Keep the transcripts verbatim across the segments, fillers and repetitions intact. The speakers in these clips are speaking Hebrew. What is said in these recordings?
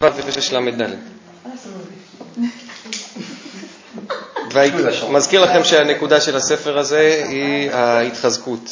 ופש למד ומזכיר לכם שהנקודה של הספר הזה היא ההתחזקות.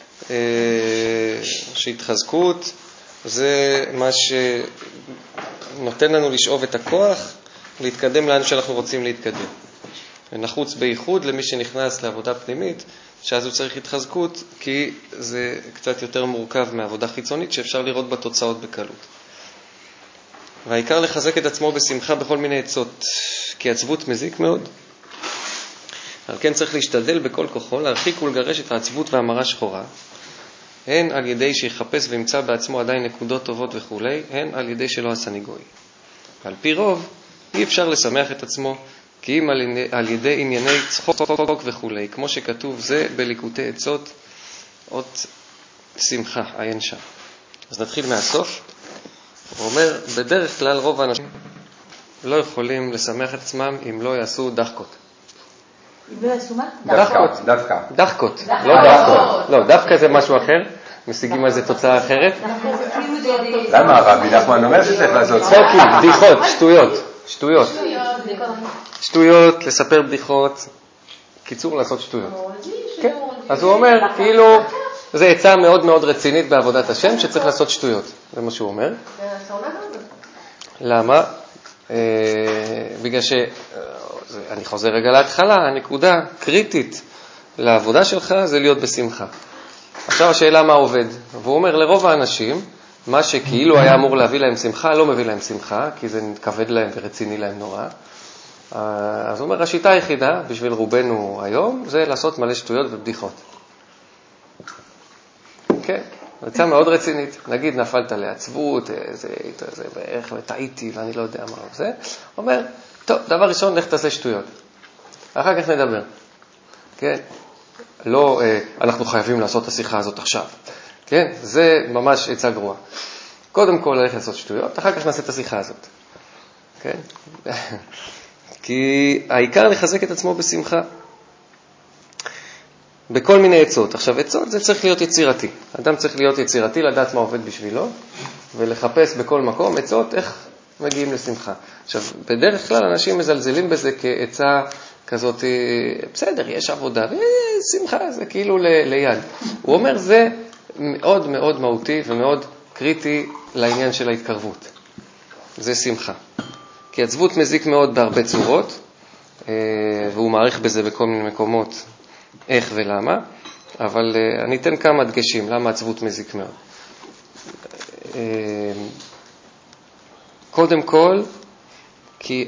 שהתחזקות זה מה שנותן לנו לשאוב את הכוח להתקדם לאן שאנחנו רוצים להתקדם. ונחוץ בייחוד למי שנכנס לעבודה פנימית, שאז הוא צריך התחזקות, כי זה קצת יותר מורכב מעבודה חיצונית שאפשר לראות בתוצאות בקלות. והעיקר לחזק את עצמו בשמחה בכל מיני עצות, כי עצבות מזיק מאוד. על כן צריך להשתדל בכל כוחו להרחיק ולגרש את העצבות והמרה שחורה, הן על ידי שיחפש וימצא בעצמו עדיין נקודות טובות וכו', הן על ידי שלא עשה ניגוי. ועל פי רוב אי אפשר לשמח את עצמו, כי אם על ידי ענייני צחוק וכו', כמו שכתוב זה בליקוטי עצות, אות שמחה, עיין שם. אז נתחיל מהסוף. הוא אומר, בדרך כלל רוב האנשים לא יכולים לשמח את עצמם אם לא יעשו דחקות. אם לא יעשו מה? דחקות. דווקא. דחקות, לא דחקות. לא, דווקא זה משהו אחר. משיגים על זה תוצאה אחרת. למה הרבי נחמן אומר שצריך לעשות? צחוקים, בדיחות, שטויות. שטויות. שטויות, לספר בדיחות. קיצור, לעשות שטויות. כן. אז הוא אומר, כאילו, זה עצה מאוד מאוד רצינית בעבודת השם, שצריך לעשות שטויות. זה מה שהוא אומר. למה? בגלל ש... אני חוזר רגע להתחלה, הנקודה קריטית לעבודה שלך זה להיות בשמחה. עכשיו השאלה מה עובד. והוא אומר, לרוב האנשים, מה שכאילו היה אמור להביא להם שמחה, לא מביא להם שמחה, כי זה כבד להם ורציני להם נורא. אז הוא אומר, השיטה היחידה בשביל רובנו היום, זה לעשות מלא שטויות ובדיחות. כן, רצה מאוד רצינית. נגיד, נפלת לעצבות, זה, זה בערך, וטעיתי, ואני לא יודע מה זה. הוא אומר, טוב, דבר ראשון, לך תעשה שטויות. אחר כך נדבר. כן? לא, אנחנו חייבים לעשות את השיחה הזאת עכשיו. כן? זה ממש עצה גרועה. קודם כל, ללכת לעשות שטויות, אחר כך נעשה את השיחה הזאת. כן? כי העיקר לחזק את עצמו בשמחה. בכל מיני עצות. עכשיו, עצות זה צריך להיות יצירתי. אדם צריך להיות יצירתי, לדעת מה עובד בשבילו, ולחפש בכל מקום עצות איך מגיעים לשמחה. עכשיו, בדרך כלל אנשים מזלזלים בזה כעצה כזאת, בסדר, יש עבודה, ושמחה, זה כאילו ל- ליד. הוא אומר, זה מאוד מאוד מהותי ומאוד קריטי לעניין של ההתקרבות. זה שמחה. כי עצבות מזיק מאוד בהרבה צורות, והוא מעריך בזה בכל מיני מקומות איך ולמה, אבל אני אתן כמה דגשים, למה עצבות מזיק מאוד. קודם כל, כי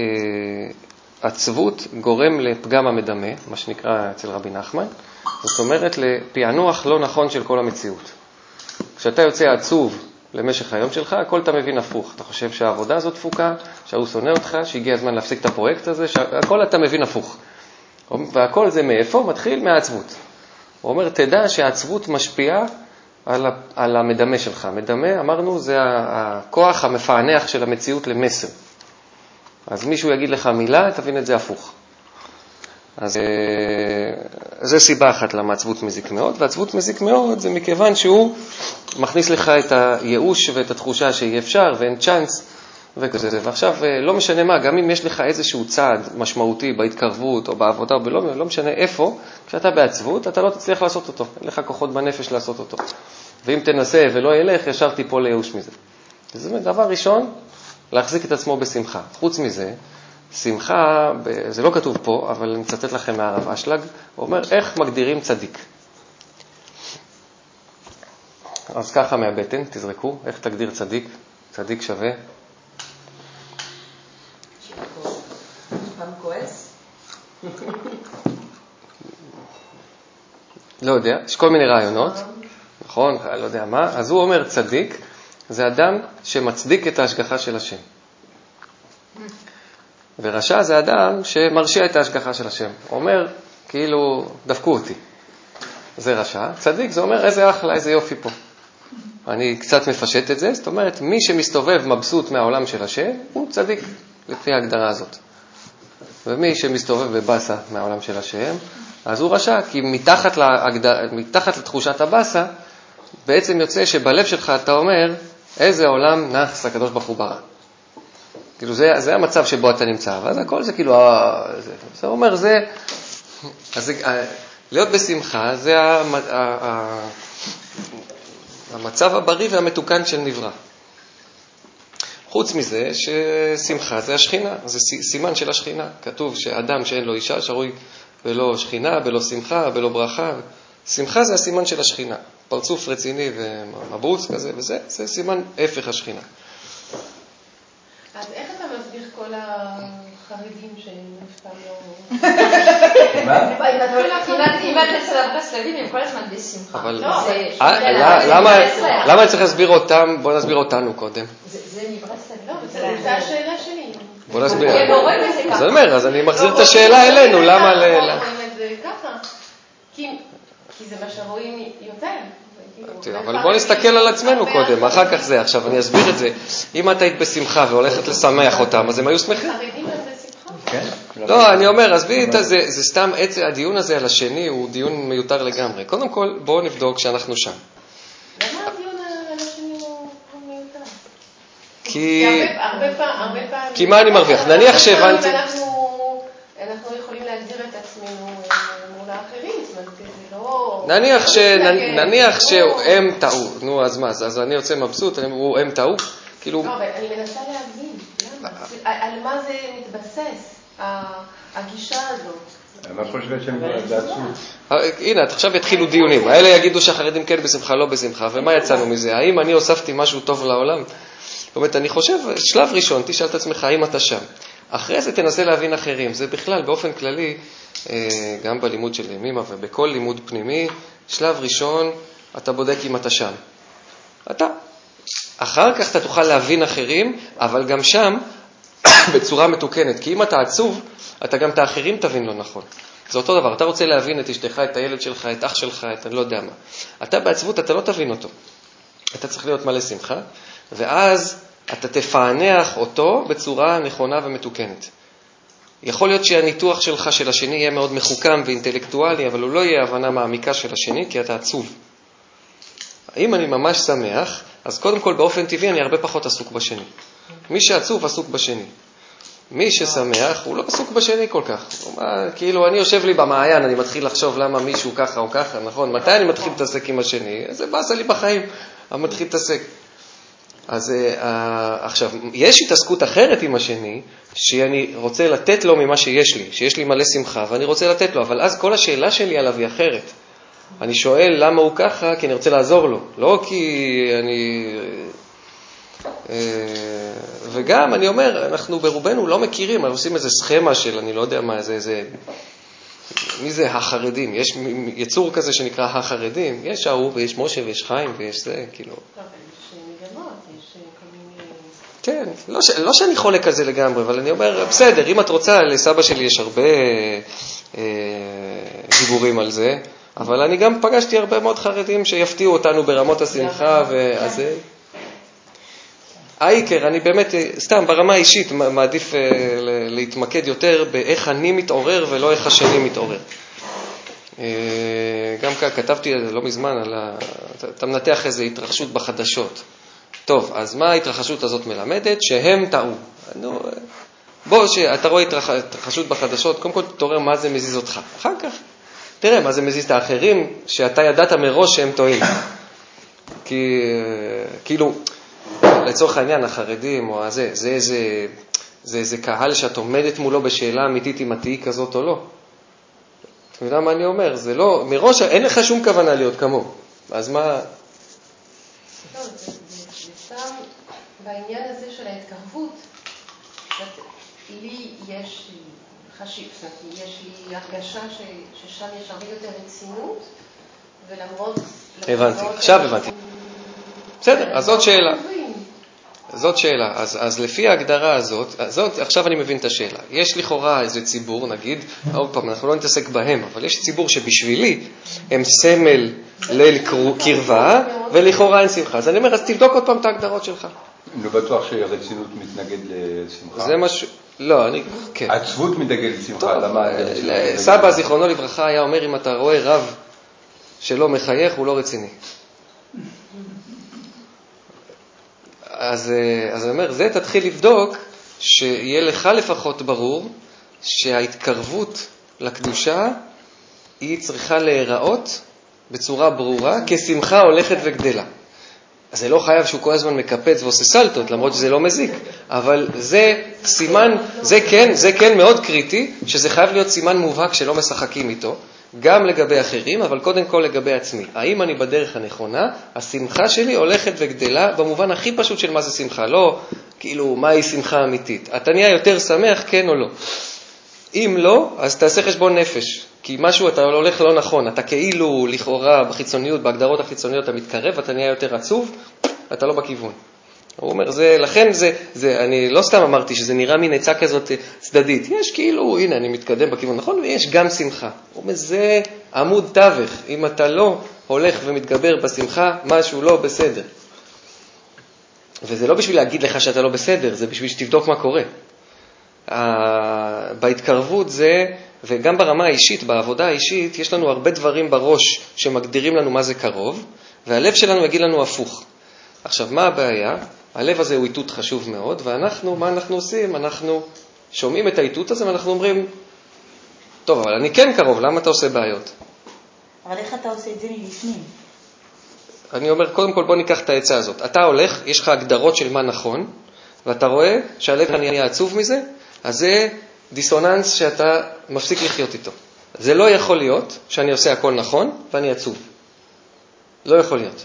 עצבות גורם לפגם המדמה, מה שנקרא אצל רבי נחמן, זאת אומרת לפענוח לא נכון של כל המציאות. כשאתה יוצא עצוב למשך היום שלך, הכל אתה מבין הפוך. אתה חושב שהעבודה הזאת תפוקה, שהוא שונא אותך, שהגיע הזמן להפסיק את הפרויקט הזה, הכל אתה מבין הפוך. והכל זה מאיפה? מתחיל מהעצבות. הוא אומר, תדע שהעצבות משפיעה על, על המדמה שלך. מדמה, אמרנו, זה הכוח המפענח של המציאות למסר. אז מישהו יגיד לך מילה, תבין את זה הפוך. אז זה סיבה אחת למה עצבות מזיק מאוד, ועצבות מזיק מאוד זה מכיוון שהוא מכניס לך את הייאוש ואת התחושה שיהיה אפשר ואין צ'אנס וכזה. ועכשיו לא משנה מה, גם אם יש לך איזשהו צעד משמעותי בהתקרבות או בעבודה או בלא, לא משנה איפה, כשאתה בעצבות אתה לא תצליח לעשות אותו, אין לך כוחות בנפש לעשות אותו. ואם תנסה ולא ילך, ישר תיפול לייאוש מזה. זה דבר ראשון, להחזיק את עצמו בשמחה. חוץ מזה, שמחה, זה לא כתוב פה, אבל אני מצטט לכם מהרב אשלג, הוא אומר, איך מגדירים צדיק? אז ככה מהבטן, תזרקו, איך תגדיר צדיק? צדיק שווה? פעם כועס? לא יודע, יש כל מיני רעיונות, נכון? לא יודע מה. אז הוא אומר, צדיק זה אדם שמצדיק את ההשגחה של השם. ורשע זה אדם שמרשיע את ההשגחה של השם. הוא אומר, כאילו, דפקו אותי. זה רשע. צדיק זה אומר, איזה אחלה, איזה יופי פה. אני קצת מפשט את זה. זאת אומרת, מי שמסתובב מבסוט מהעולם של השם, הוא צדיק, לפי ההגדרה הזאת. ומי שמסתובב בבסה מהעולם של השם, אז הוא רשע, כי מתחת, להגדר... מתחת לתחושת הבסה, בעצם יוצא שבלב שלך אתה אומר, איזה עולם נחס הקדוש ברוך הוא ברא. כאילו זה, זה המצב שבו אתה נמצא, ואז הכל זה כאילו, זה, זה אומר, זה, אז זה, להיות בשמחה זה המצב הבריא והמתוקן של נברא. חוץ מזה ששמחה זה השכינה, זה סימן של השכינה. כתוב שאדם שאין לו אישה שרוי בלא שכינה, בלא שמחה, בלא ברכה. שמחה זה הסימן של השכינה. פרצוף רציני ומבוץ כזה, וזה זה סימן הפך השכינה. אז איך אתה מסביר כל החרדים שהם אף פעם לא... מה? אם אתה אצל הברסלבים הם כל הזמן בשמחה. אבל למה אני צריך להסביר אותם? בוא נסביר אותנו קודם. זה מברסלבים. לא, זה השאלה שלי. בוא נסביר. הם לא רואים את זה ככה. זה אומר, אז אני מחזיר את השאלה אלינו, למה... לא רואים את זה ככה. כי זה מה שרואים יותר. אבל בוא נסתכל על עצמנו קודם, אחר כך זה. עכשיו אני אסביר את זה. אם את היית בשמחה והולכת לשמח אותם, אז הם היו שמחים. חרדים הם בשמחה? לא, אני אומר, עזבי את זה, זה סתם, הדיון הזה על השני הוא דיון מיותר לגמרי. קודם כל, בואו נבדוק שאנחנו שם. למה הדיון על השני הוא מיותר? כי... הרבה פעמים... כי מה אני מרוויח? נניח שהבנתי... אנחנו יכולים להגדיר את עצמנו מול האחרים, זאת אומרת, זה לא... נניח ש... נניח שהם טעו, נו, אז מה? אז אני יוצא מבסוט, הם טעו, כאילו... לא, אבל אני מנסה להבין, למה? על מה זה מתבסס, הגישה הזאת? מה חושבת שהם דעצו? הנה, עכשיו יתחילו דיונים. האלה יגידו שהחרדים כן בשמחה, לא בשמחה, ומה יצאנו מזה? האם אני הוספתי משהו טוב לעולם? זאת אומרת, אני חושב, שלב ראשון, תשאל את עצמך, האם אתה שם? אחרי זה תנסה להבין אחרים. זה בכלל, באופן כללי, גם בלימוד של ימימה ובכל לימוד פנימי, שלב ראשון, אתה בודק אם אתה שם. אתה. אחר כך אתה תוכל להבין אחרים, אבל גם שם, בצורה מתוקנת. כי אם אתה עצוב, אתה גם את האחרים תבין לא נכון. זה אותו דבר. אתה רוצה להבין את אשתך, את הילד שלך, את אח שלך, את אני לא יודע מה. אתה בעצבות, אתה לא תבין אותו. אתה צריך להיות מלא שמחה, ואז אתה תפענח אותו בצורה נכונה ומתוקנת. יכול להיות שהניתוח שלך של השני יהיה מאוד מחוכם ואינטלקטואלי, אבל הוא לא יהיה הבנה מעמיקה של השני, כי אתה עצוב. אם אני ממש שמח, אז קודם כל באופן טבעי אני הרבה פחות עסוק בשני. מי שעצוב עסוק בשני. מי ששמח הוא לא עסוק בשני כל כך. כאילו אני יושב לי במעיין, אני מתחיל לחשוב למה מישהו ככה או ככה, נכון? מתי אני מתחיל להתעסק עם השני? זה בעשה לי בחיים, אני מתחיל להתעסק. אז עכשיו, יש התעסקות אחרת עם השני, שאני רוצה לתת לו ממה שיש לי, שיש לי מלא שמחה, ואני רוצה לתת לו, אבל אז כל השאלה שלי עליו היא אחרת. אני שואל למה הוא ככה, כי אני רוצה לעזור לו, לא כי אני... וגם אני אומר, אנחנו ברובנו לא מכירים, אנחנו עושים איזה סכמה של, אני לא יודע מה, זה, זה, מי זה החרדים? יש יצור כזה שנקרא החרדים, יש ההוא ויש משה ויש חיים ויש זה, כאילו. כן, לא, ש... לא שאני חולק על זה לגמרי, אבל אני אומר, בסדר, אם את רוצה, לסבא שלי יש הרבה אה, דיבורים על זה, אבל אני גם פגשתי הרבה מאוד חרדים שיפתיעו אותנו ברמות השמחה, ואז... העיקר, אני באמת, סתם, ברמה האישית, מעדיף אה, להתמקד יותר באיך אני מתעורר ולא איך השני מתעורר. אה, גם כתבתי לא מזמן על ה... אתה מנתח איזו התרחשות בחדשות. טוב, אז מה ההתרחשות הזאת מלמדת? שהם טעו. נו, בוא, שאתה רואה התרחשות בחדשות, קודם כל תתעורר מה זה מזיז אותך. אחר כך, תראה מה זה מזיז את האחרים, שאתה ידעת מראש שהם טועים. כי, כאילו, לצורך העניין, החרדים או הזה, זה איזה, זה איזה קהל שאת עומדת מולו בשאלה אמיתית אם התהי כזאת או לא. אתה יודע מה אני אומר? זה לא, מראש אין לך שום כוונה להיות כמו. אז מה... סתם בעניין הזה של ההתקרבות, לי יש חשיב, יש לי הרגשה ששם יש הרבה יותר רצינות, ולמרות... הבנתי, עכשיו הבנתי. בסדר, אז זאת שאלה. זאת שאלה. אז, אז לפי ההגדרה הזאת, זאת, עכשיו אני מבין את השאלה. יש לכאורה איזה ציבור, נגיד, עוד פעם, אנחנו לא נתעסק בהם, אבל יש ציבור שבשבילי הם סמל ליל קרבה, ולכאורה אין שמחה. אז אני אומר, אז תבדוק עוד פעם את ההגדרות שלך. לא בטוח שרצינות מתנגד לשמחה. זה משהו, לא, אני, כן. עצבות מתנגד לשמחה, למה? סבא, זיכרונו לברכה, היה אומר, אם אתה רואה רב שלא מחייך, הוא לא רציני. אז, אז אני אומר, זה תתחיל לבדוק שיהיה לך לפחות ברור שההתקרבות לקדושה היא צריכה להיראות בצורה ברורה כשמחה הולכת וגדלה. אז זה לא חייב שהוא כל הזמן מקפץ ועושה סלטות, למרות שזה לא מזיק, אבל זה סימן, זה כן, זה כן מאוד קריטי, שזה חייב להיות סימן מובהק שלא משחקים איתו, גם לגבי אחרים, אבל קודם כל לגבי עצמי. האם אני בדרך הנכונה? השמחה שלי הולכת וגדלה במובן הכי פשוט של מה זה שמחה, לא כאילו מהי שמחה אמיתית. אתה נהיה יותר שמח, כן או לא? אם לא, אז תעשה חשבון נפש, כי משהו אתה הולך לא נכון, אתה כאילו לכאורה בחיצוניות, בהגדרות החיצוניות אתה מתקרב, אתה נהיה יותר עצוב, אתה לא בכיוון. הוא אומר, זה, לכן זה, זה, אני לא סתם אמרתי שזה נראה מין עצה כזאת צדדית, יש כאילו, הנה אני מתקדם בכיוון נכון, ויש גם שמחה. הוא אומר, זה עמוד תווך, אם אתה לא הולך ומתגבר בשמחה, משהו לא בסדר. וזה לא בשביל להגיד לך שאתה לא בסדר, זה בשביל שתבדוק מה קורה. בהתקרבות זה, וגם ברמה האישית, בעבודה האישית, יש לנו הרבה דברים בראש שמגדירים לנו מה זה קרוב, והלב שלנו יגיד לנו הפוך. עכשיו, מה הבעיה? הלב הזה הוא איתות חשוב מאוד, ואנחנו, מה אנחנו עושים? אנחנו שומעים את האיתות הזה ואנחנו אומרים, טוב, אבל אני כן קרוב, למה אתה עושה בעיות? אבל איך אתה עושה את זה מבפנים? אני אומר, קודם כל בוא ניקח את העצה הזאת. אתה הולך, יש לך הגדרות של מה נכון, ואתה רואה שהלב נהיה עצוב מזה, אז זה דיסוננס שאתה מפסיק לחיות איתו. זה לא יכול להיות שאני עושה הכל נכון ואני עצוב. לא יכול להיות.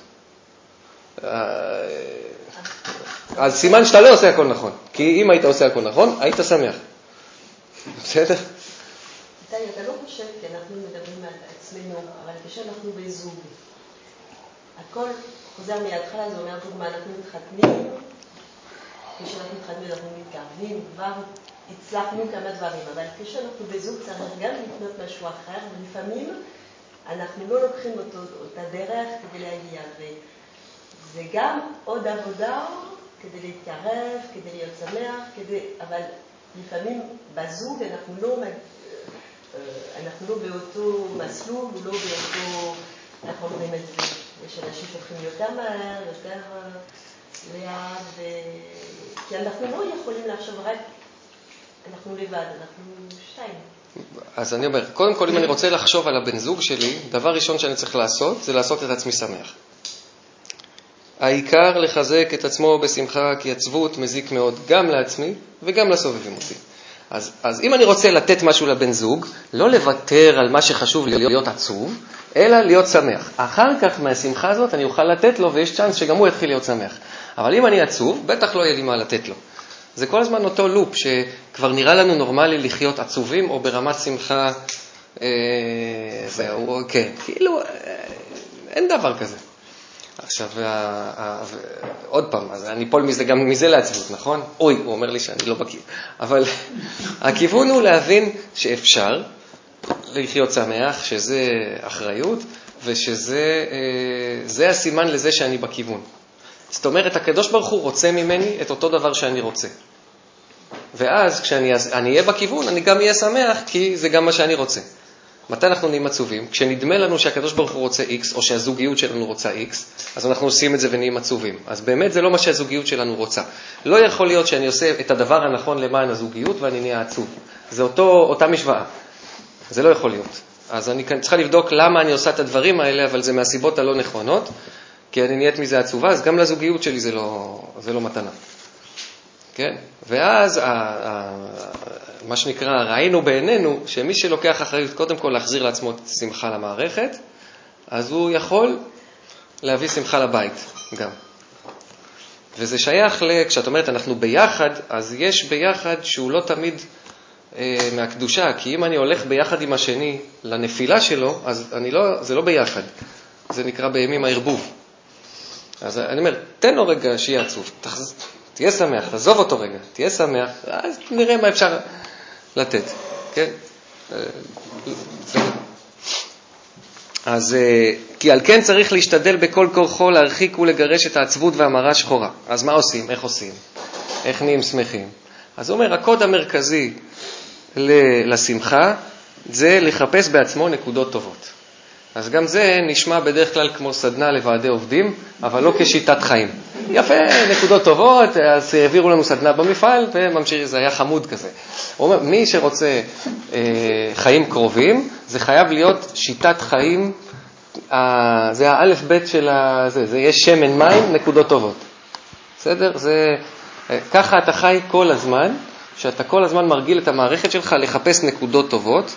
אז סימן שאתה לא עושה הכל נכון. כי אם היית עושה הכל נכון, היית שמח. בסדר? איתי, אתה לא חושב, כי אנחנו מדברים על עצמנו, אבל כשאנחנו בזוג, הכל חוזר מההתחלה, זה אומר דוגמה, אנחנו מתחתנים, כשאנחנו מתחתנים אנחנו מתקרבים, כבר הצלחנו כמה דברים, אבל כשאנחנו בזוג צריך גם לקנות משהו אחר, ולפעמים אנחנו לא לוקחים אותו, אותה דרך כדי להגיע, וזה גם עוד עבודה כדי להתקרב, כדי להיות שמח, כדי, אבל לפעמים בזוג אנחנו לא, אנחנו לא באותו מסלול, לא באותו, אנחנו אומרים את זה, יש אנשים שהולכים יותר מהר, יותר לאט, ו... כי אנחנו לא יכולים לחשוב רק, אנחנו לבד, אנחנו שתיים. אז אני אומר, קודם כל אם אני רוצה לחשוב על הבן זוג שלי, דבר ראשון שאני צריך לעשות, זה לעשות את עצמי שמח. העיקר לחזק את עצמו בשמחה, כי עצבות מזיק מאוד גם לעצמי וגם לסובבים אותי. אז, אז אם אני רוצה לתת משהו לבן זוג, לא לוותר על מה שחשוב להיות עצוב, אלא להיות שמח. אחר כך מהשמחה הזאת אני אוכל לתת לו, ויש צ'אנס שגם הוא יתחיל להיות שמח. אבל אם אני עצוב, בטח לא יהיה לי מה לתת לו. זה כל הזמן אותו לופ, שכבר נראה לנו נורמלי לחיות עצובים, או ברמת שמחה, אה, זהו, כן, כאילו, אה, אין דבר כזה. עכשיו, עוד פעם, אז אני פול מזה, גם מזה לעצבות, נכון? אוי, הוא אומר לי שאני לא בקיא. אבל הכיוון הוא להבין שאפשר לחיות שמח, שזה אחריות, ושזה זה הסימן לזה שאני בכיוון. זאת אומרת, הקדוש ברוך הוא רוצה ממני את אותו דבר שאני רוצה. ואז כשאני אני אהיה בכיוון, אני גם אהיה שמח, כי זה גם מה שאני רוצה. מתי אנחנו נהיים עצובים? כשנדמה לנו שהקדוש ברוך הוא רוצה X, או שהזוגיות שלנו רוצה X, אז אנחנו עושים את זה ונהיים עצובים. אז באמת זה לא מה שהזוגיות שלנו רוצה. לא יכול להיות שאני עושה את הדבר הנכון למען הזוגיות ואני נהיה עצוב. זה אותו, אותה משוואה. זה לא יכול להיות. אז אני צריכה לבדוק למה אני עושה את הדברים האלה, אבל זה מהסיבות הלא נכונות, כי אני נהיית מזה עצובה, אז גם לזוגיות שלי זה לא, זה לא מתנה. כן? ואז ה, ה, מה שנקרא, ראינו בעינינו שמי שלוקח אחריות קודם כל להחזיר לעצמו את שמחה למערכת, אז הוא יכול להביא שמחה לבית גם. וזה שייך, כשאת אומרת אנחנו ביחד, אז יש ביחד שהוא לא תמיד אה, מהקדושה, כי אם אני הולך ביחד עם השני לנפילה שלו, אז אני לא, זה לא ביחד, זה נקרא בימים הערבוב. אז אני אומר, תן לו רגע שיהיה עצוב, תחז... תהיה שמח, תעזוב אותו רגע, תהיה שמח, אז נראה מה אפשר לתת, כן? אז כי על כן צריך להשתדל בכל כורחו להרחיק ולגרש את העצבות והמרה שחורה. אז מה עושים? איך עושים? איך נהיים שמחים? אז הוא אומר, הקוד המרכזי לשמחה זה לחפש בעצמו נקודות טובות. אז גם זה נשמע בדרך כלל כמו סדנה לוועדי עובדים, אבל לא כשיטת חיים. יפה, נקודות טובות, אז העבירו לנו סדנה במפעל, וממשיך, זה היה חמוד כזה. הוא אומר, מי שרוצה אה, חיים קרובים, זה חייב להיות שיטת חיים, אה, זה האלף בית של זה, זה יש שמן מים, נקודות טובות. בסדר? זה, אה, ככה אתה חי כל הזמן, שאתה כל הזמן מרגיל את המערכת שלך לחפש נקודות טובות,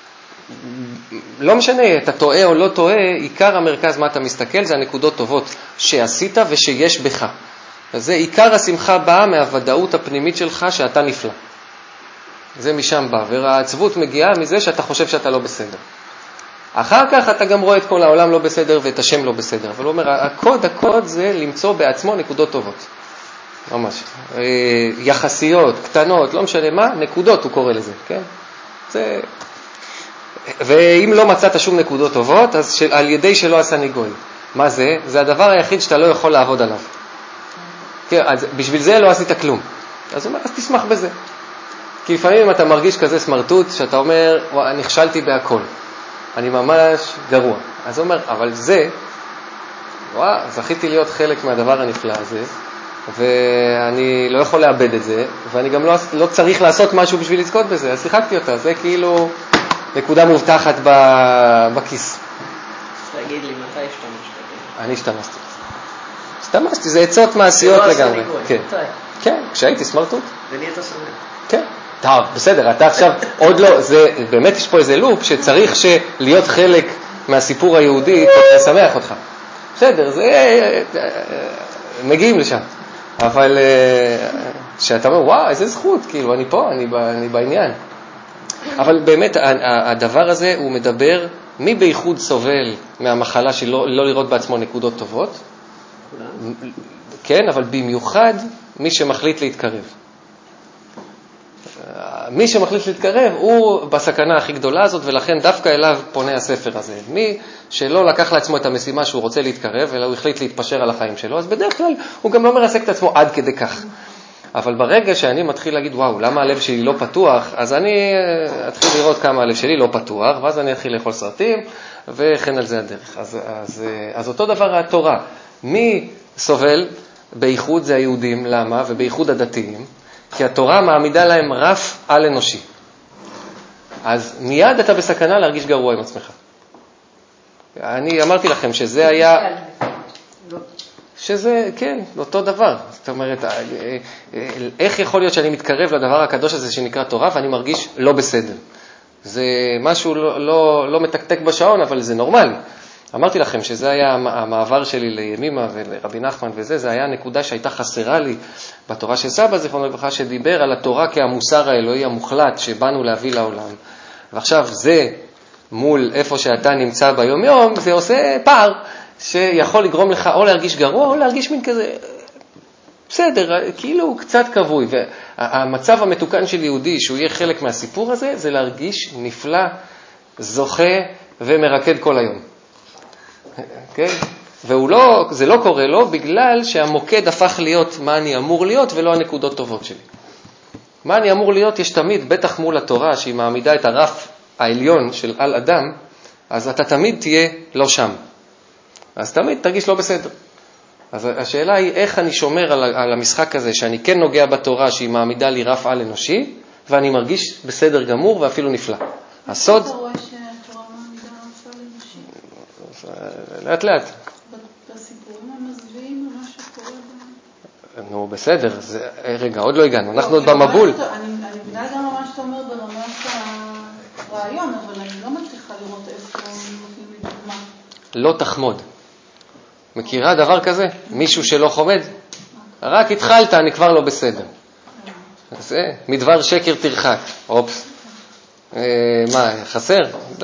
לא משנה, אתה טועה או לא טועה, עיקר המרכז מה אתה מסתכל, זה הנקודות טובות שעשית ושיש בך. אז זה עיקר השמחה באה מהוודאות הפנימית שלך שאתה נפלא. זה משם בא, והעצבות מגיעה מזה שאתה חושב שאתה לא בסדר. אחר כך אתה גם רואה את כל העולם לא בסדר ואת השם לא בסדר. אבל הוא אומר, הקוד, הקוד זה למצוא בעצמו נקודות טובות. ממש. יחסיות, קטנות, לא משנה מה, נקודות הוא קורא לזה, כן? זה... ואם לא מצאת שום נקודות טובות, אז של, על ידי שלא עשה ניגוי. מה זה? זה הדבר היחיד שאתה לא יכול לעבוד עליו. כן, אז בשביל זה לא עשית כלום. אז הוא אומר, אז תשמח בזה. כי לפעמים אם אתה מרגיש כזה סמרטוט, שאתה אומר, נכשלתי בהכל. אני ממש גרוע. אז הוא אומר, אבל זה, וואה, זכיתי להיות חלק מהדבר הנפלא הזה, ואני לא יכול לאבד את זה, ואני גם לא, לא צריך לעשות משהו בשביל לזכות בזה. אז שיחקתי אותה. זה כאילו... נקודה מובטחת בכיס. תגיד לי, מתי השתמשת? אני השתמשתי. השתמשתי, זה עצות מעשיות לגמרי. כן, כן, כשהייתי סמרטוט. ונהיית שמח. כן, טוב, בסדר, אתה עכשיו עוד לא, זה, באמת יש פה איזה לופ שצריך להיות חלק מהסיפור היהודי, לשמח אותך. בסדר, זה, מגיעים לשם. אבל שאתה אומר, וואו, איזה זכות, כאילו, אני פה, אני בעניין. אבל באמת הדבר הזה הוא מדבר מי בייחוד סובל מהמחלה של לא, לא לראות בעצמו נקודות טובות. כולם. כן, אבל במיוחד מי שמחליט להתקרב. מי שמחליט להתקרב הוא בסכנה הכי גדולה הזאת, ולכן דווקא אליו פונה הספר הזה. מי שלא לקח לעצמו את המשימה שהוא רוצה להתקרב, אלא הוא החליט להתפשר על החיים שלו, אז בדרך כלל הוא גם לא מרסק את עצמו עד כדי כך. אבל ברגע שאני מתחיל להגיד, וואו, למה הלב שלי לא פתוח, אז אני אתחיל לראות כמה הלב שלי לא פתוח, ואז אני אתחיל לאכול סרטים, וכן על זה הדרך. אז, אז, אז אותו דבר התורה. מי סובל? בייחוד זה היהודים, למה? ובייחוד הדתיים, כי התורה מעמידה להם רף על אנושי. אז מיד אתה בסכנה להרגיש גרוע עם עצמך. אני אמרתי לכם שזה היה... שזה, כן, אותו דבר. זאת אומרת, איך יכול להיות שאני מתקרב לדבר הקדוש הזה שנקרא תורה, ואני מרגיש לא בסדר? זה משהו לא, לא, לא מתקתק בשעון, אבל זה נורמלי. אמרתי לכם שזה היה המעבר שלי לימימה ולרבי נחמן וזה, זה היה נקודה שהייתה חסרה לי בתורה של סבא, זיכרונו לברכה, שדיבר על התורה כהמוסר האלוהי המוחלט שבאנו להביא לעולם. ועכשיו זה מול איפה שאתה נמצא ביום יום, זה עושה פער שיכול לגרום לך או להרגיש גרוע או להרגיש מין כזה, בסדר, כאילו קצת כבוי. והמצב המתוקן של יהודי שהוא יהיה חלק מהסיפור הזה, זה להרגיש נפלא, זוכה ומרקד כל היום. כן? והוא לא, זה לא קורה לו בגלל שהמוקד הפך להיות מה אני אמור להיות ולא הנקודות טובות שלי. מה אני אמור להיות יש תמיד, בטח מול התורה שהיא מעמידה את הרף העליון של על אדם, אז אתה תמיד תהיה לא שם. אז תמיד תרגיש לא בסדר. אז השאלה היא איך אני שומר על, על המשחק הזה שאני כן נוגע בתורה שהיא מעמידה לי רף על אנושי ואני מרגיש בסדר גמור ואפילו נפלא. הסוד... אתה רואה שהתורה מעמידה רף על אנושי? לאט לאט. בסיפורים המזוויעים מה שקורה ב... נו בסדר, זה... רגע, עוד לא הגענו, אנחנו עוד במבול. אני מבינה גם מה שאתה אומר ברמת הרעיון, אבל אני לא מצליחה לראות איפה נותנים לי דוגמה. לא תחמוד. מכירה דבר כזה? מישהו שלא חומד? רק התחלת, אני כבר לא בסדר. זה, מדבר שקר תרחק. אופס. מה, חסר?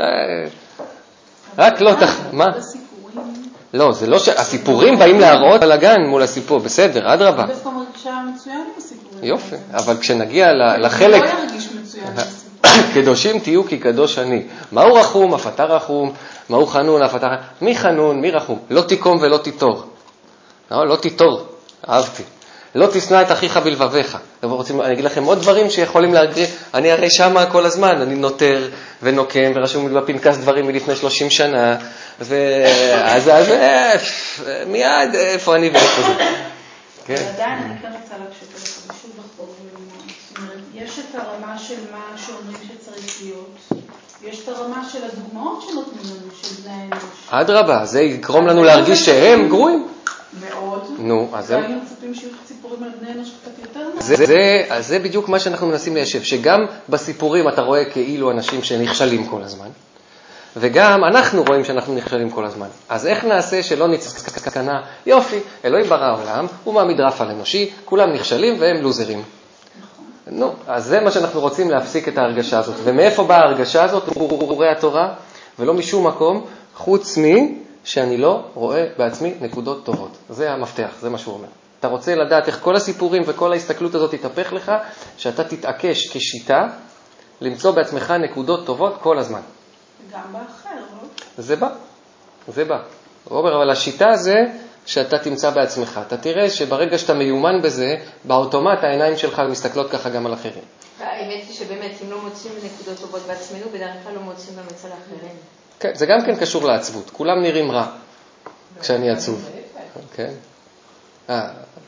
רק לא תחמוד. מה? לא, זה לא ש... הסיפורים באים להראות על הגן מול הסיפור. בסדר, עד רבה. דווקא מרגישה מצוין עם הסיפורים. יופי, אבל כשנגיע לחלק... לא ירגיש מצוין עם הסיפורים. קדושים תהיו כי קדוש אני. מהו רחום? אף אתה רחום. מהו חנון? אף אתה... מי חנון? מי רחום? לא תיקום ולא תיטור. לא, לא תיטור. אהבתי. לא תשנא את אחיך בלבביך. רוצים, אני אגיד לכם עוד דברים שיכולים להגריר, אני הרי שמה כל הזמן, אני נותר ונוקם, ורשום לי בפנקס דברים מלפני שלושים שנה, ואז אז, מיד, איפה אני ואיפה זה. אבל עדיין אני כן רוצה להקשיב לך בשביל בחור ולומר. זאת אומרת, יש את הרמה של מה שאומרים שצריך להיות, יש את הרמה של הדוגמאות שנותנים לנו, של בני האנוש. אדרבה, זה יגרום לנו להרגיש שהם גרועים. מאוד. נו, אז זה... והיינו מצפים שיהיו ציפורים על בני אנוש קצת יותר מה. זה, זה, אז זה בדיוק מה שאנחנו מנסים ליישב, שגם בסיפורים אתה רואה כאילו אנשים שנכשלים כל הזמן, וגם אנחנו רואים שאנחנו נכשלים כל הזמן. אז איך נעשה שלא נצקנה? יופי, אלוהים ברא העולם, הוא מעמיד רף על אנושי, כולם נכשלים והם לוזרים. נו, אז זה מה שאנחנו רוצים להפסיק את ההרגשה הזאת. ומאיפה באה ההרגשה הזאת? הוא רואה התורה, ולא משום מקום, חוץ מי שאני לא רואה בעצמי נקודות טובות. זה המפתח, זה מה שהוא אומר. אתה רוצה לדעת איך כל הסיפורים וכל ההסתכלות הזאת תתהפך לך, שאתה תתעקש כשיטה למצוא בעצמך נקודות טובות כל הזמן. גם באחר, לא? זה בא, זה בא. הוא אומר, אבל השיטה זה שאתה תמצא בעצמך. אתה תראה שברגע שאתה מיומן בזה, באוטומט העיניים שלך מסתכלות ככה גם על אחרים. האמת היא שבאמת, אם לא מוצאים נקודות טובות בעצמנו, בדרך כלל לא מוצאים גם אצל האחרים. כן, זה גם כן קשור לעצבות. כולם נראים רע כשאני עצוב. כן. אה.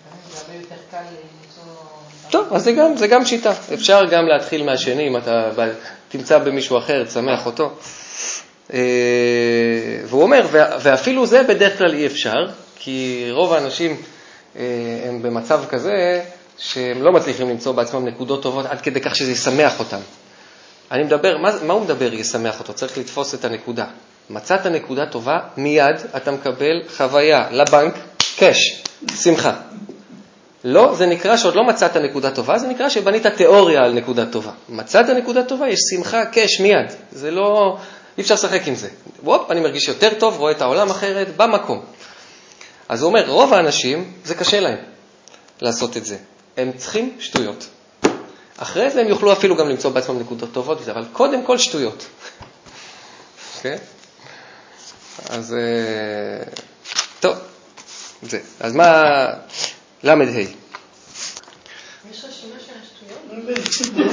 טוב, אז זה גם, זה גם שיטה. אפשר גם להתחיל מהשני, אם אתה תמצא במישהו אחר, תשמח אותו. והוא אומר, ואפילו זה בדרך כלל אי אפשר, כי רוב האנשים הם במצב כזה שהם לא מצליחים למצוא בעצמם נקודות טובות עד כדי כך שזה ישמח אותם. אני מדבר, מה, מה הוא מדבר ישמח אותו? צריך לתפוס את הנקודה. מצאת נקודה טובה, מיד אתה מקבל חוויה לבנק, קש, שמחה. לא, זה נקרא שעוד לא מצאת נקודה טובה, זה נקרא שבנית תיאוריה על נקודה טובה. מצאת נקודה טובה, יש שמחה, קש, מיד. זה לא, אי אפשר לשחק עם זה. וופ, אני מרגיש יותר טוב, רואה את העולם אחרת, במקום. אז הוא אומר, רוב האנשים, זה קשה להם לעשות את זה. הם צריכים שטויות. אחרי זה הם יוכלו אפילו גם למצוא בעצמם נקודות טובות וזה, אבל קודם כל שטויות. אוקיי? אז, טוב, זה. אז מה, למד ה'. יש רשימה של השטויות?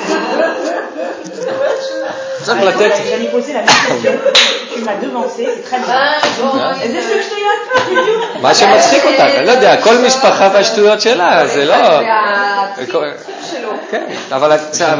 צריך לתת... J'allais poser la même question, tu m'as devancé, c'est très bien. איזה סוג שטויות? מה שמצחיק אותך, אני לא יודע, כל משפחה והשטויות שלה, זה לא... זה הציטוט שלו. כן, אבל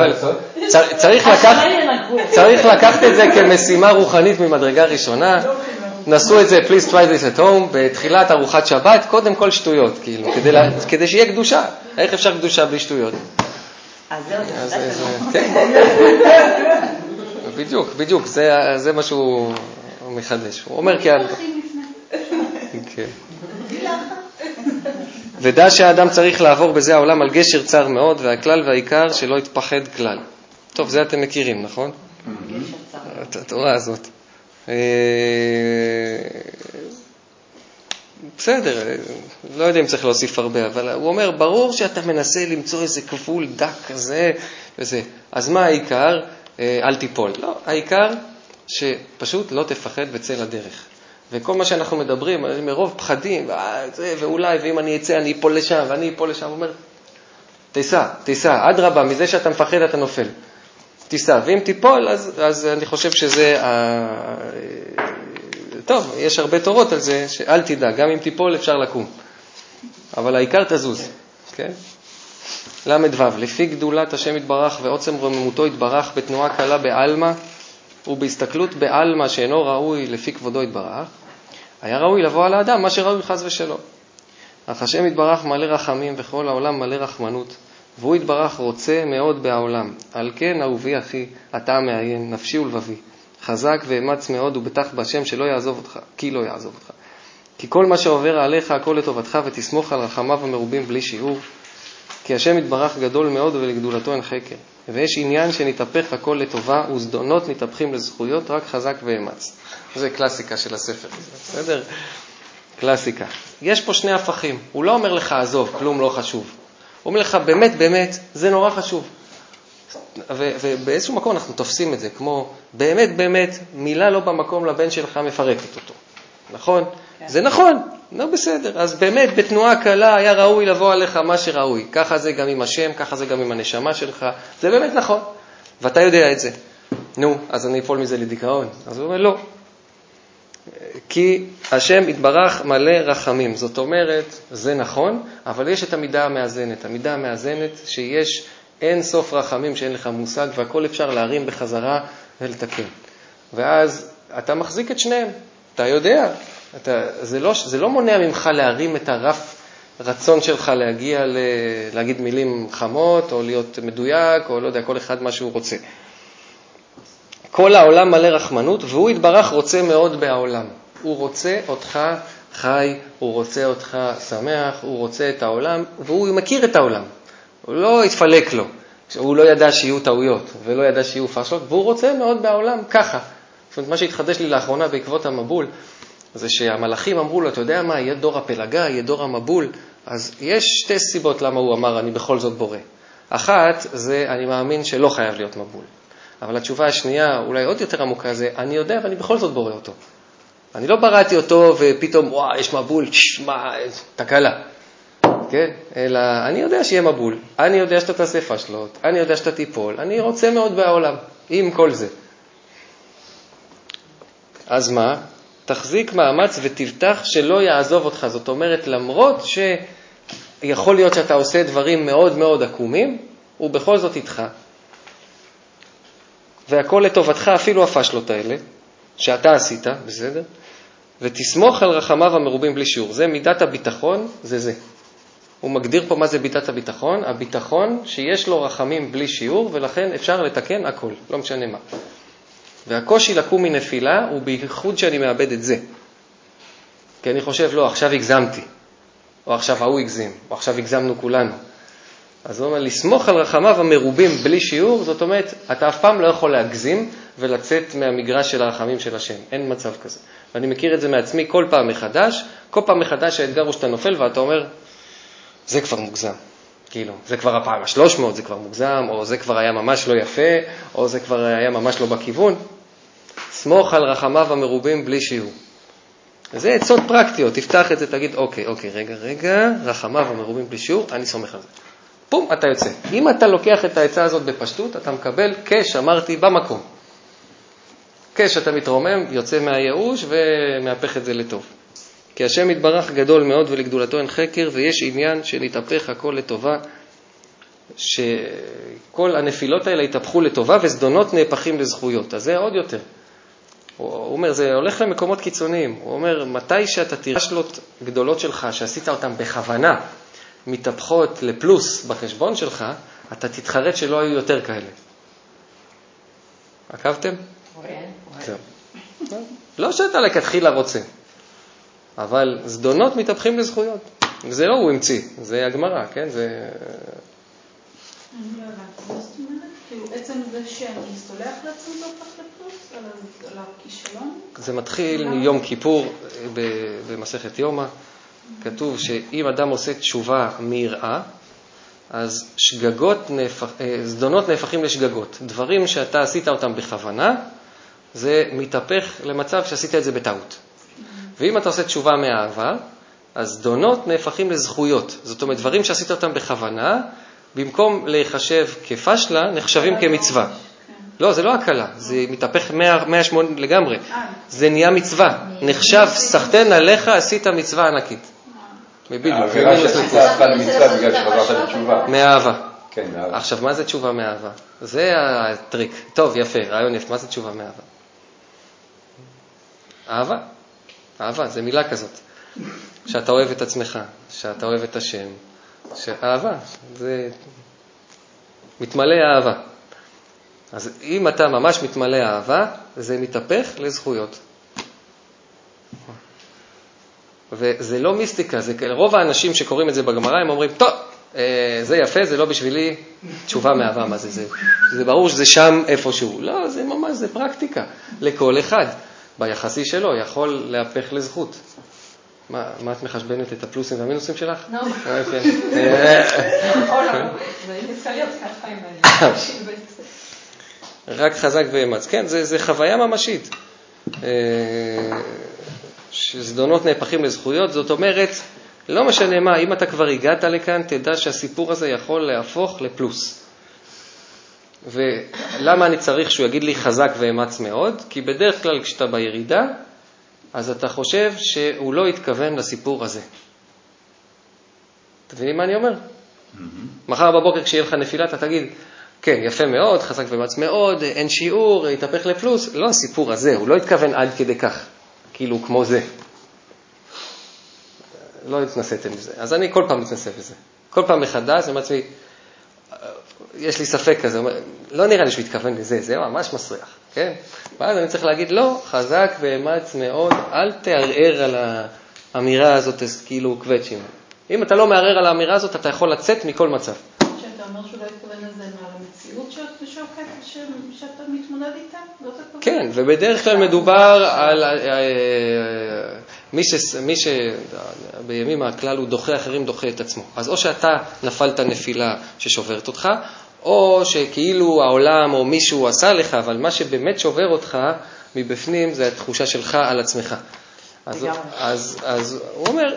צריך לקחת את זה כמשימה רוחנית ממדרגה ראשונה. נסו את זה, please try this at home, בתחילת ארוחת שבת, קודם כל שטויות, כאילו, כדי שיהיה קדושה. איך אפשר קדושה בלי שטויות? אז זהו, כן. בדיוק, בדיוק, זה מה שהוא מחדש. הוא אומר כי... ודע שהאדם צריך לעבור בזה העולם על גשר צר מאוד, והכלל והעיקר שלא יתפחד כלל. טוב, זה אתם מכירים, נכון? את התורה הזאת. בסדר, לא יודע אם צריך להוסיף הרבה, אבל הוא אומר, ברור שאתה מנסה למצוא איזה כפול דק כזה וזה. אז מה העיקר? אל תיפול. לא, העיקר שפשוט לא תפחד וצא לדרך. וכל מה שאנחנו מדברים, מרוב פחדים, ואולי, ואם אני אצא, אני אפול לשם, ואני אפול לשם, הוא אומר, תיסע, תיסע, עד רבה, מזה שאתה מפחד אתה נופל. תיסע, ואם תיפול, אז, אז אני חושב שזה, ה... טוב, יש הרבה תורות על זה, שאל תדע, גם אם תיפול אפשר לקום. אבל העיקר תזוז, כן? למד וו, לפי גדולת השם יתברך ועוצם רוממותו יתברך בתנועה קלה בעלמא, ובהסתכלות בעלמא שאינו ראוי לפי כבודו יתברך, היה ראוי לבוא על האדם מה שראוי חס ושלום. אך השם יתברך מלא רחמים וכל העולם מלא רחמנות, והוא יתברך רוצה מאוד בעולם. על כן אהובי אחי, אתה מעיין, נפשי ולבבי, חזק ואמץ מאוד ובטח בהשם שלא יעזוב אותך, כי לא יעזוב אותך. כי כל מה שעובר עליך הכל לטובתך, ותסמוך על רחמיו המרובים בלי שיעור. כי השם יתברך גדול מאוד ולגדולתו אין חקר. ויש עניין שנתהפך הכל לטובה, וזדונות מתהפכים לזכויות, רק חזק ואמץ. זה קלאסיקה של הספר. בסדר? קלאסיקה. יש פה שני הפכים. הוא לא אומר לך עזוב, כלום לא חשוב. הוא אומר לך באמת באמת, זה נורא חשוב. ו- ובאיזשהו מקום אנחנו תופסים את זה, כמו באמת באמת, מילה לא במקום לבן שלך מפרקת אותו. נכון? זה נכון, לא בסדר. אז באמת בתנועה קלה היה ראוי לבוא עליך מה שראוי. ככה זה גם עם השם, ככה זה גם עם הנשמה שלך. זה באמת נכון. ואתה יודע את זה. נו, אז אני אפול מזה לדיכאון. אז הוא אומר, לא. כי השם יתברך מלא רחמים. זאת אומרת, זה נכון, אבל יש את המידה המאזנת. המידה המאזנת שיש אין סוף רחמים שאין לך מושג, והכל אפשר להרים בחזרה ולתקן. ואז אתה מחזיק את שניהם. אתה יודע, אתה, זה, לא, זה לא מונע ממך להרים את הרף רצון שלך להגיע ל, להגיד מילים חמות, או להיות מדויק, או לא יודע, כל אחד מה שהוא רוצה. כל העולם מלא רחמנות, והוא יתברך רוצה מאוד בעולם. הוא רוצה אותך חי, הוא רוצה אותך שמח, הוא רוצה את העולם, והוא מכיר את העולם. הוא לא יתפלק לו. הוא לא ידע שיהיו טעויות, ולא ידע שיהיו פשלות, והוא רוצה מאוד בעולם ככה. זאת אומרת, מה שהתחדש לי לאחרונה בעקבות המבול, זה שהמלאכים אמרו לו, אתה יודע מה, יהיה דור הפלגה, יהיה דור המבול. אז יש שתי סיבות למה הוא אמר, אני בכל זאת בורא. אחת, זה אני מאמין שלא חייב להיות מבול. אבל התשובה השנייה, אולי עוד יותר עמוקה, זה אני יודע ואני בכל זאת בורא אותו. אני לא בראתי אותו ופתאום, וואו, יש מבול, מה, תקלה. כן? אלא אני יודע שיהיה מבול, אני יודע שאתה תעשה פשלות, אני יודע שאתה תיפול, אני רוצה מאוד בעולם, עם כל זה. אז מה? תחזיק מאמץ ותבטח שלא יעזוב אותך. זאת אומרת, למרות שיכול להיות שאתה עושה דברים מאוד מאוד עקומים, הוא בכל זאת איתך. והכל לטובתך, אפילו הפשלות האלה, שאתה עשית, בסדר? ותסמוך על רחמיו המרובים בלי שיעור. זה מידת הביטחון, זה זה. הוא מגדיר פה מה זה מידת הביטחון. הביטחון שיש לו רחמים בלי שיעור, ולכן אפשר לתקן הכל, לא משנה מה. והקושי לקום מנפילה הוא בייחוד שאני מאבד את זה. כי אני חושב, לא, עכשיו הגזמתי, או עכשיו ההוא הגזים, או עכשיו הגזמנו כולנו. אז הוא אומר, לסמוך על רחמיו המרובים בלי שיעור, זאת אומרת, אתה אף פעם לא יכול להגזים ולצאת מהמגרש של הרחמים של השם. אין מצב כזה. ואני מכיר את זה מעצמי כל פעם מחדש. כל פעם מחדש האתגר הוא שאתה נופל ואתה אומר, זה כבר מוגזם. כאילו, זה כבר הפעם ה-שלוש מאות, זה כבר מוגזם, או זה כבר היה ממש לא יפה, או זה כבר היה ממש לא בכיוון. סמוך על רחמיו המרובים בלי שיעור. זה עצות פרקטיות. תפתח את זה, תגיד, אוקיי, אוקיי, רגע, רגע, רחמיו המרובים בלי שיעור, אני סומך על זה. פום, אתה יוצא. אם אתה לוקח את העצה הזאת בפשטות, אתה מקבל קש, אמרתי, במקום. קש, אתה מתרומם, יוצא מהייאוש ומהפך את זה לטוב. כי השם יתברך גדול מאוד ולגדולתו אין חקר, ויש עניין שנתהפך הכל לטובה, שכל הנפילות האלה יתהפכו לטובה, וזדונות נהפכים לזכויות. אז זה עוד יותר. הוא אומר, זה הולך למקומות קיצוניים. הוא אומר, מתי שאתה תראה פשלות גדולות שלך, שעשית אותן בכוונה, מתהפכות לפלוס בחשבון שלך, אתה תתחרט שלא היו יותר כאלה. עקבתם? זהו. לא שאתה לכתחילה רוצה. אבל זדונות מתהפכים לזכויות. זה לא הוא המציא, זה הגמרא, כן? זה... אני לא הבנתי, זאת אומרת, כאילו עצם זה שאני סולח לעצמי לא הופך לפלוס על הכישלון? זה מתחיל מיום כיפור במסכת יומא. כתוב שאם אדם עושה תשובה מיראה, אז שגגות, זדונות נהפכים לשגגות. דברים שאתה עשית אותם בכוונה, זה מתהפך למצב שעשית את זה בטעות. ואם אתה עושה תשובה מאהבה, אז זדונות נהפכים לזכויות. זאת אומרת, דברים שעשית אותם בכוונה, במקום להיחשב כפשלה, נחשבים כמצווה. לא, זה לא הקלה, זה מתהפך מאה ושמונה לגמרי. זה נהיה מצווה. נחשב, סחתן עליך, עשית מצווה ענקית. בדיוק. האווירה שעשית הפכה למצווה בגלל שחזרת לתשובה. מאהבה. כן, מאהבה. עכשיו, מה זה תשובה מאהבה? זה הטריק. טוב, יפה, רעיון יפה. מה זה תשובה מאהבה? אהבה. אהבה, זה מילה כזאת. שאתה אוהב את עצמך, שאתה אוהב את השם. שאהבה, זה מתמלא אהבה. אז אם אתה ממש מתמלא אהבה, זה מתהפך לזכויות. וזה לא מיסטיקה, זה רוב האנשים שקוראים את זה בגמרא, הם אומרים, טוב, זה יפה, זה לא בשבילי תשובה מאהבה, מה זה זה? זה ברור שזה שם איפשהו. לא, זה ממש, זה פרקטיקה. לכל אחד, ביחסי שלו, יכול להפך לזכות. מה, מה את מחשבנת את הפלוסים והמינוסים שלך? לא. אוקיי. או לא, זה יצא להיות ככה עם העניין. רק חזק ואמץ. כן, זה, זה חוויה ממשית. ש... שזדונות נהפכים לזכויות, זאת אומרת, לא משנה מה, אם אתה כבר הגעת לכאן, תדע שהסיפור הזה יכול להפוך לפלוס. ולמה אני צריך שהוא יגיד לי חזק ואמץ מאוד? כי בדרך כלל כשאתה בירידה, אז אתה חושב שהוא לא התכוון לסיפור הזה. אתה מבינים מה אני אומר? Mm-hmm. מחר בבוקר כשיהיה לך נפילה, אתה תגיד, כן, יפה מאוד, חזק ואמץ מאוד, אין שיעור, יתהפך לפלוס. לא הסיפור הזה, הוא לא התכוון עד כדי כך, כאילו כמו זה. לא התנסיתם בזה. אז אני כל פעם מתנסה בזה. כל פעם מחדש, אני מעצמי, יש לי ספק כזה, לא נראה לי שהוא התכוון לזה, זה ממש מסריח, כן? ואז אני צריך להגיד, לא, חזק ואמץ מאוד, אל תערער על האמירה הזאת, כאילו קווצ'ים. אם אתה לא מערער על האמירה הזאת, אתה יכול לצאת מכל מצב. שאתה אומר שהוא לא התכוון לזה מה המציאות שאת שוקת, שאתה מתמודד איתה? זאת הכוונה? כן, ובדרך כלל מדובר על מי שבימים הכלל הוא דוחה אחרים, דוחה את עצמו. אז או שאתה נפלת נפילה ששוברת אותך, או שכאילו העולם או מישהו עשה לך, אבל מה שבאמת שובר אותך מבפנים זה התחושה שלך על עצמך. אז, אז, אז הוא אומר,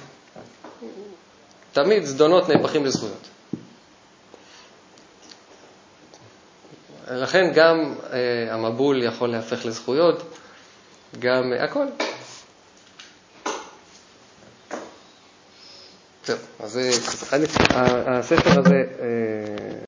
תמיד זדונות נהפכים לזכויות. לכן גם אה, המבול יכול להפך לזכויות, גם אה, הכל. טוב, אז אה, הספר הזה... אה,